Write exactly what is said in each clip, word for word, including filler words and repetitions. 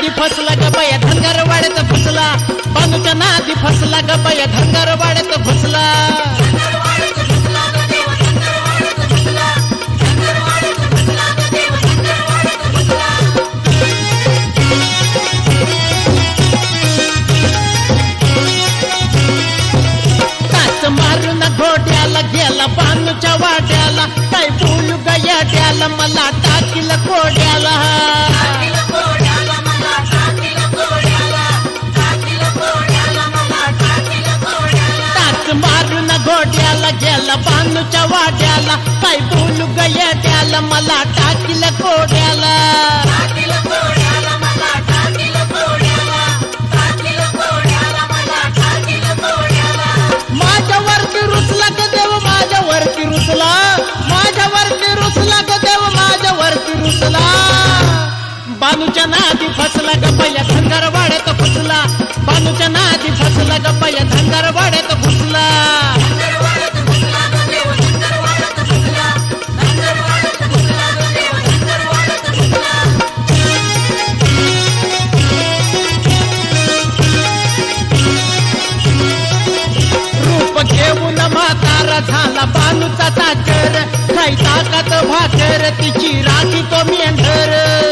नादी फसला ग बया धनगरवाड्यात घुसला बानूच्या नादी फसला ग बया धनगरवाड्यात घुसला मारून घोड्याला गेला बानूच्या वाड्याला काय बोलू गयाड्याला मला टाकील कोड्याला टाक मारून घोड्याला गेला बानूच्या वाड्याला काय बोलू गयाड्याला मला टाकील कोड्याला माझ्यावरती रुसला ग देव माझ्यावरती रुसला माझ्यावरती रुसला ग देव माझ्यावरती रुसला बानूच्या नादी फसला ग बया धनगरवाड्यात घुसला बानूच्या नादी फसला ग बया धनगरवाड्यात घुसला घेऊन म्हातारा झाला बानूचा चाकर खाई ताकात भाकर तिची राखी तो मेंढर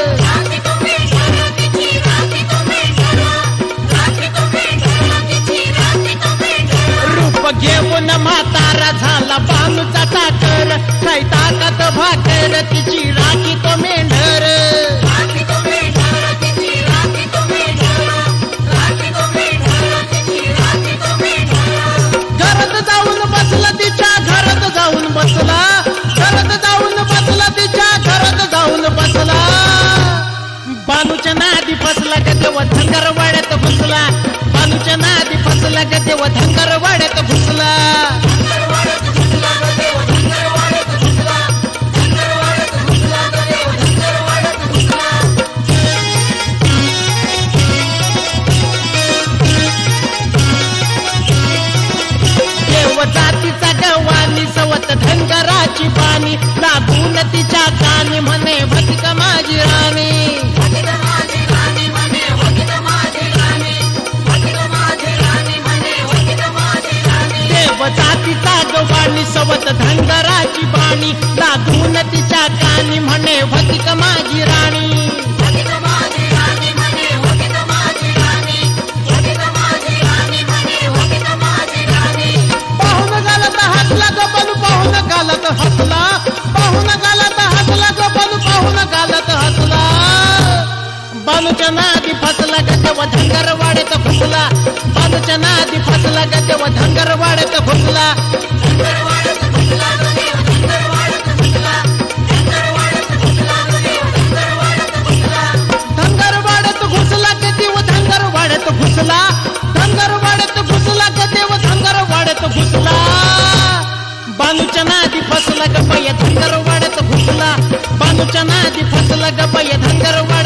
रूप घेऊन म्हातारा झाला बानूचा चाकर खाई ताकात भाकर तिची राखी तो मेंढर बसला घरात जाऊन बसला तिच्या घरात जाऊन बसला बानूच्या नादी फसला ग तेव्हा धनगरवाड्यात घुसला बानूच्या नादी फसला ग तेव्हा धनगरवाड्यात घुसला जातीचा गवानी सवत धनगराची बाणी लागून तिच्या कानी म्हणे भटिक माझी राणी देव जातीचा गवानी सवत धनगराची बाणी लागून तिच्या कानी म्हणे भटिक माझी राणी गालत हसला पाहून गालत हसला ग बानू पाहून गालत हसला बानूच्या नादी फसला ग तेव्हा धनगरवाड्यात घुसला बानूच्या नादी फसला ग तेव्हा धनगरवाड्यात घुसला धनगरवाड्यात घुसला ग देव धनगरवाड्यात घुसला धनगरवाड्यात घुसला ग देव धनगरवाड्यात घुसला बानूच्या नादी फसला ग बया धनगरवाड्यात घुसला बानूच्या नादी फसला ग बया धनगरवाड्यात